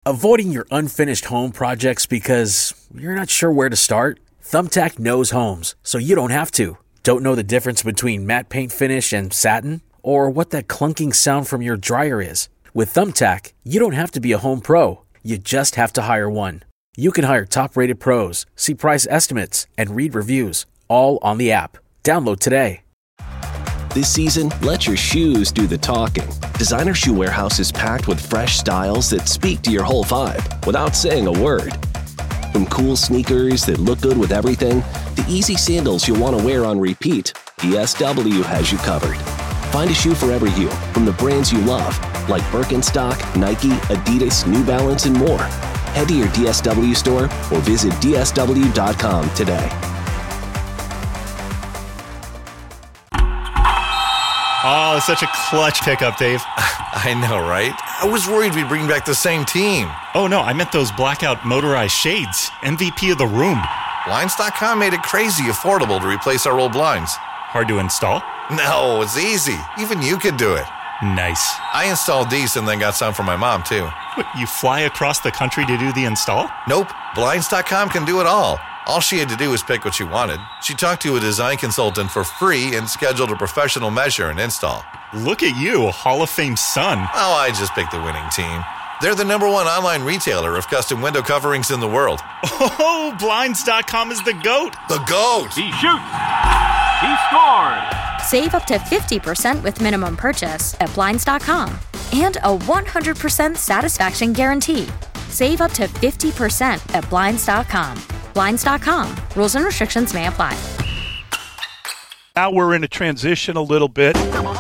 Avoiding your unfinished home projects because you're not sure where to start? Thumbtack knows homes, so you don't have to. Don't know the difference between matte paint finish and satin? Or what that clunking sound from your dryer is? With Thumbtack, you don't have to be a home pro. You just have to hire one. You can hire top-rated pros, see price estimates, and read reviews, all on the app. Download today. This season, let your shoes do the talking. Designer Shoe Warehouse is packed with fresh styles that speak to your whole vibe without saying a word. From cool sneakers that look good with everything, to easy sandals you'll want to wear on repeat, DSW has you covered. Find a shoe for every you, from the brands you love, like Birkenstock, Nike, Adidas, New Balance, and more. Head to your DSW store or visit dsw.com today. Oh, such a clutch pickup, Dave. I know, right? I was worried we'd bring back the same team. Oh, no, I meant those blackout motorized shades. MVP of the room. Blinds.com made it crazy affordable to replace our old blinds. Hard to install? No, it's easy. Even you could do it. Nice. I installed these and then got some for my mom, too. What, you fly across the country to do the install? Nope. Blinds.com can do it all. All she had to do was pick what she wanted. She talked to a design consultant for free and scheduled a professional measure and install. Look at you, a Hall of Fame son. Oh, I just picked the winning team. They're the #1 online retailer of custom window coverings in the world. Oh, Blinds.com is the GOAT. The GOAT! He shoots. He scores. Save up to 50% with minimum purchase at Blinds.com. And a 100% satisfaction guarantee. Save up to 50% at Blinds.com. Blinds.com. Rules and restrictions may apply. Now we're in a transition a little bit.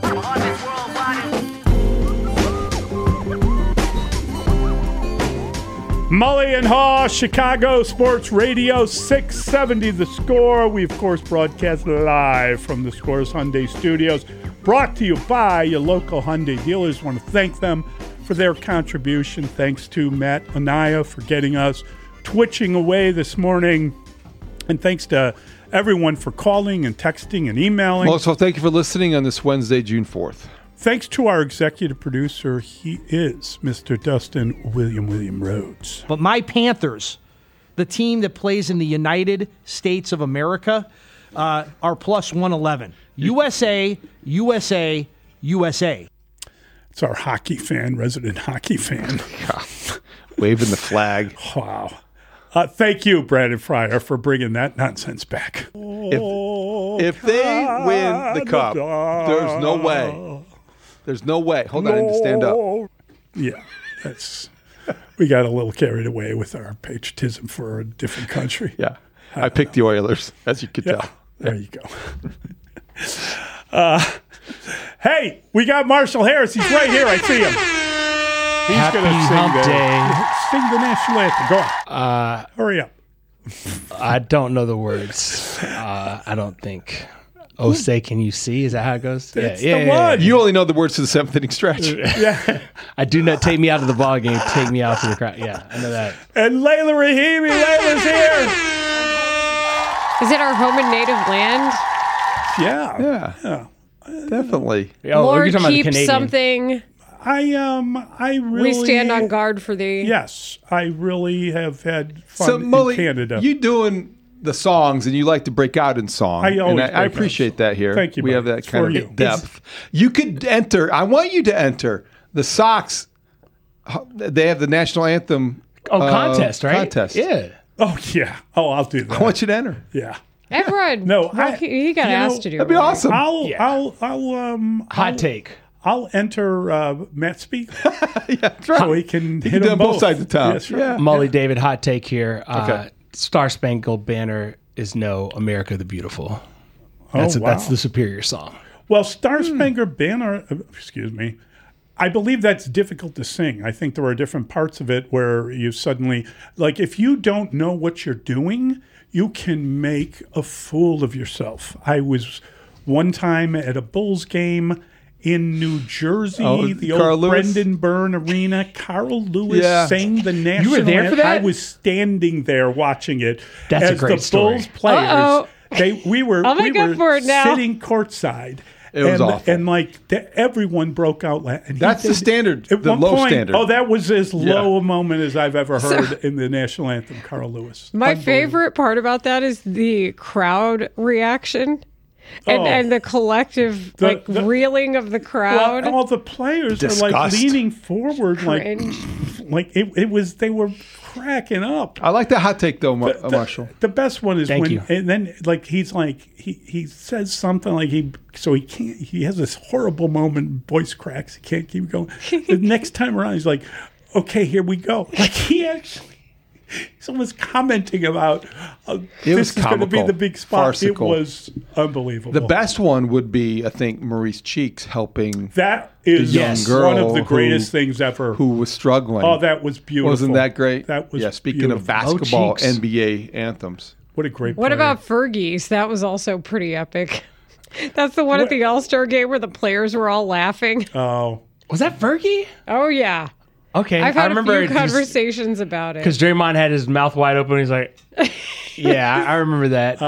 Mully and Haw, Chicago Sports Radio 670 The Score. We, of course, broadcast live from the Scores Hyundai Studios. Brought to you by your local Hyundai dealers. Want to thank them for their contribution. Thanks to Matt Anaya for getting us twitching away this morning. And thanks to everyone for calling and texting and emailing. Also, thank you for listening on this Wednesday, June 4th. Thanks to our executive producer. He is Mr. Dustin William Rhodes. But my Panthers, the team that plays in the United States of America, are plus 111. USA, USA, USA. It's our hockey fan, resident hockey fan. Waving the flag. Wow. Thank you, Brandon Fryer, for bringing that nonsense back. If they win the cup, there's no way. There's no way. Hold on, I need to stand up. Yeah, we got a little carried away with our patriotism for a different country. Yeah, I picked the Oilers, as you could tell. There you go. Hey, we got Marshall Harris. He's right here. I see him. He's going to sing the national anthem. Go on. Hurry up. I don't know the words. I don't think. Oh, say, can you see? Is that how it goes? That's the one. You only know the words to the 7th inning stretch. Yeah. I do not take me out of the ball game. Take me out to the crowd. Yeah, I know that. And Layla Rahimi. Layla's here. Is it our home and native land? Yeah. Definitely. Lord, keep something. I really... We stand on guard for the... Yes, I really have had fun in Canada. You doing the songs, and you like to break out in song. I appreciate that here. Thank you. We have that kind of depth. You could enter. I want you to enter the Sox. They have the national anthem contest, right? Contest. Yeah. Oh yeah. Oh, I'll do that. I want you to enter. Yeah. Everyone. No, he got asked to do. That'd be awesome. Hot take. I'll enter Matt Speak. Yeah, that's right. So he can hit do them both sides of town. Yes, right. Yeah. Molly David, hot take here. Okay. Star Spangled Banner is no America the Beautiful. Wow. That's the superior song. Well, Star Spangled Banner, excuse me, I believe that's difficult to sing. I think there are different parts of it where you suddenly, like if you don't know what you're doing, you can make a fool of yourself. I was one time at a Bulls game in New Jersey, the old Brendan Byrne Arena. Carl Lewis sang the national anthem. You were there for that? I was standing there watching it. That's as a great the story. Bulls players. We were for it now. sitting courtside, It was awful. And everyone broke out laughing. That's the standard, At the one low point, standard. Oh, that was as low a moment as I've ever heard in the national anthem, Carl Lewis. My favorite part about that is the crowd reaction. And the collective the reeling of the crowd. Well, all the players Disgust. are leaning forward, Cringe. it was. They were cracking up. I like the hot take though, Marshall. The best one is Thank you. And then he's he says something he has this horrible moment, voice cracks, he can't keep going. The next time around, he's like, okay, here we go. Someone's commenting about this is going to be the big spot. Farcical. It was unbelievable. The best one would be, I think, Maurice Cheeks helping that is the young girl one of the greatest things ever. who was struggling. Oh, that was beautiful. Wasn't that great? That was speaking beautiful. of basketball, Cheeks. NBA anthems. What a great What player. about Fergie's? That was also pretty epic. That's the one at the All-Star game where the players were all laughing. Oh. Was that Fergie? Oh, yeah. Okay, I've had I remember a few conversations about it. because Draymond had his mouth wide open. He's like, "Yeah, I remember that."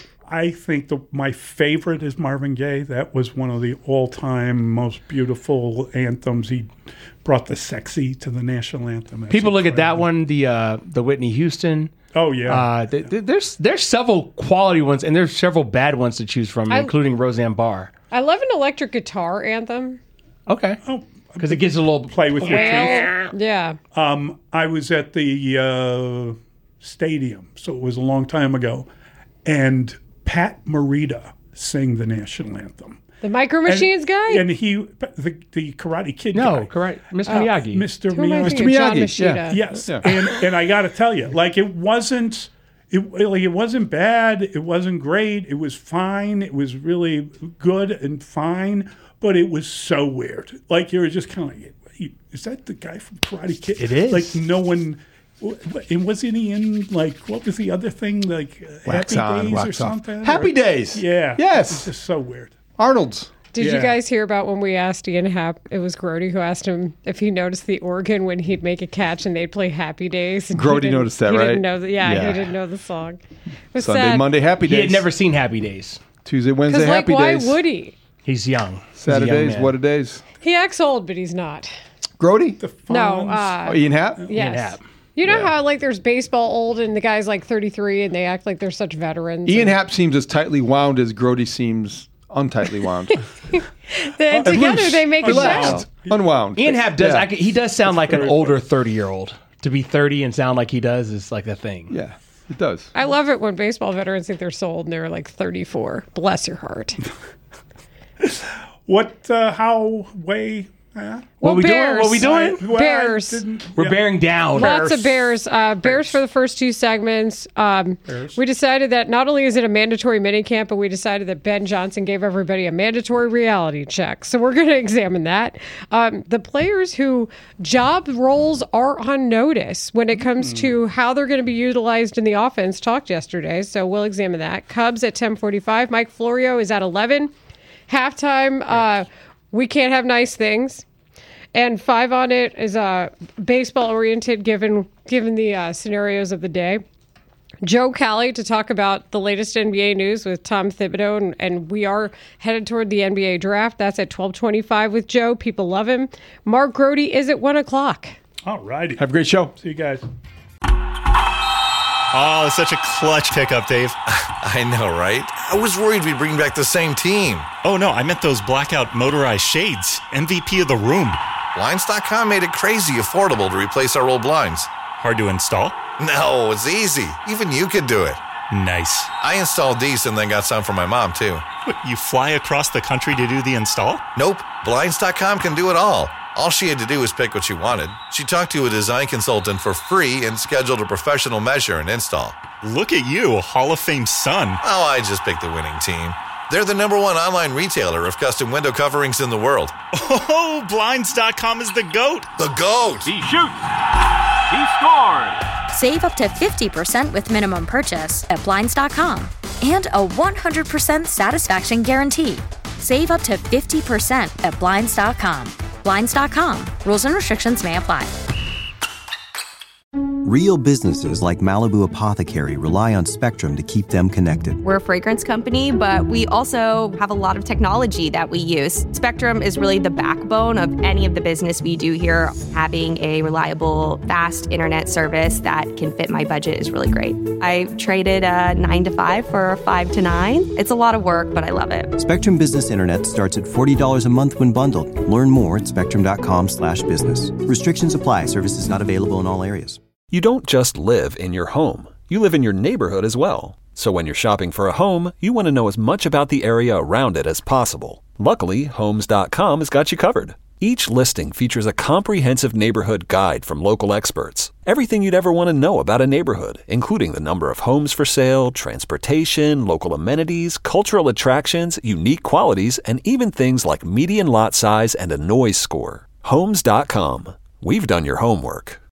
I think my favorite is Marvin Gaye. That was one of the all-time most beautiful anthems. He brought the sexy to the national anthem. That's People look at that incredible. one, the Whitney Houston. Oh yeah. There's several quality ones, and there's several bad ones to choose from, including Roseanne Barr. I love an electric guitar anthem. Okay. Oh, because it gives a little play with your teeth. Yeah. I was at the stadium, so it was a long time ago, and Pat Morita sang the national anthem. The Micro Machines guy? And he, the Karate Kid guy. No, correct. Mr. Miyagi. Mr. Who am I Miyagi. thinking? John Machida. Yeah. Yes, Yeah. and I got to tell you, it wasn't. It wasn't bad. It wasn't great. It was fine. It was really good and fine, but it was so weird. You were just kind of like, is that the guy from Karate Kid? It is. No one. And wasn't he in what was the other thing Wax Happy on, Days wax or off. something? Happy Days. Yeah. Yes. It's just so weird. Arnold's. Did you Yeah. guys hear about when we asked Ian Happ? It was Grody who asked him if he noticed the organ when he'd make a catch and they'd play Happy Days. And Grody noticed that, he right? Didn't know he Yeah. didn't know the song. It was Sunday, sad. Monday, Happy He Days. had never seen Happy Days. Tuesday, Wednesday, Because, Happy why Days. would he? He's young. He's a young Saturdays, man. what a days. He acts old, but he's not. Grody? No. Ian Happ? Yes. Happ. You know how there's baseball old and the guy's 33 and they act like they're such veterans. Ian Happ seems as tightly wound as Grody seems untightly wound. And together Loose. they make a Relaxed. show. Unwound. Ian Happ does. Yeah. He does sound like an older 30-year-old. To be 30 and sound like he does is like a thing. Yeah, it does. I love it when baseball veterans think they're so old and they're 34. Bless your heart. What we doing? What we doing? Bears. We're bearing down. Lots of Bears. Bears for the first two segments. We decided that not only is it a mandatory minicamp, but we decided that Ben Johnson gave everybody a mandatory reality check. So we're going to examine that. The players who job roles are on notice when it comes to how they're going to be utilized in the offense talked yesterday. So we'll examine that. Cubs at 10:45. Mike Florio is at 11. Halftime, we can't have nice things. And 5 on it is baseball oriented given the scenarios of the day. Joe Cali to talk about the latest NBA news with Tom Thibodeau, and we are headed toward the NBA draft. That's at 12:25 with Joe. People love him. Mark Grody is at 1 o'clock. All righty. Have a great show. See you guys. Oh, it's such a clutch pickup, Dave. I know, right? I was worried we'd bring back the same team. Oh, no, I meant those blackout motorized shades. MVP of the room. Blinds.com made it crazy affordable to replace our old blinds. Hard to install? No, it's easy. Even you could do it. Nice. I installed these and then got some for my mom, too. What, you fly across the country to do the install? Nope. Blinds.com can do it all. All she had to do was pick what she wanted. She talked to a design consultant for free and scheduled a professional measure and install. Look at you, Hall of Fame son. Oh, I just picked the winning team. They're the #1 online retailer of custom window coverings in the world. Oh, Blinds.com is the GOAT. The GOAT! He shoots. He scores. Save up to 50% with minimum purchase at Blinds.com. And a 100% satisfaction guarantee. Save up to 50% at Blinds.com. Blinds.com. Rules and restrictions may apply. Real businesses like Malibu Apothecary rely on Spectrum to keep them connected. We're a fragrance company, but we also have a lot of technology that we use. Spectrum is really the backbone of any of the business we do here. Having a reliable, fast internet service that can fit my budget is really great. I traded a 9 to 5 for a 5 to 9. It's a lot of work, but I love it. Spectrum Business Internet starts at $40 a month when bundled. Learn more at spectrum.com/business. Restrictions apply. Services not available in all areas. You don't just live in your home. You live in your neighborhood as well. So when you're shopping for a home, you want to know as much about the area around it as possible. Luckily, Homes.com has got you covered. Each listing features a comprehensive neighborhood guide from local experts. Everything you'd ever want to know about a neighborhood, including the number of homes for sale, transportation, local amenities, cultural attractions, unique qualities, and even things like median lot size and a noise score. Homes.com. We've done your homework.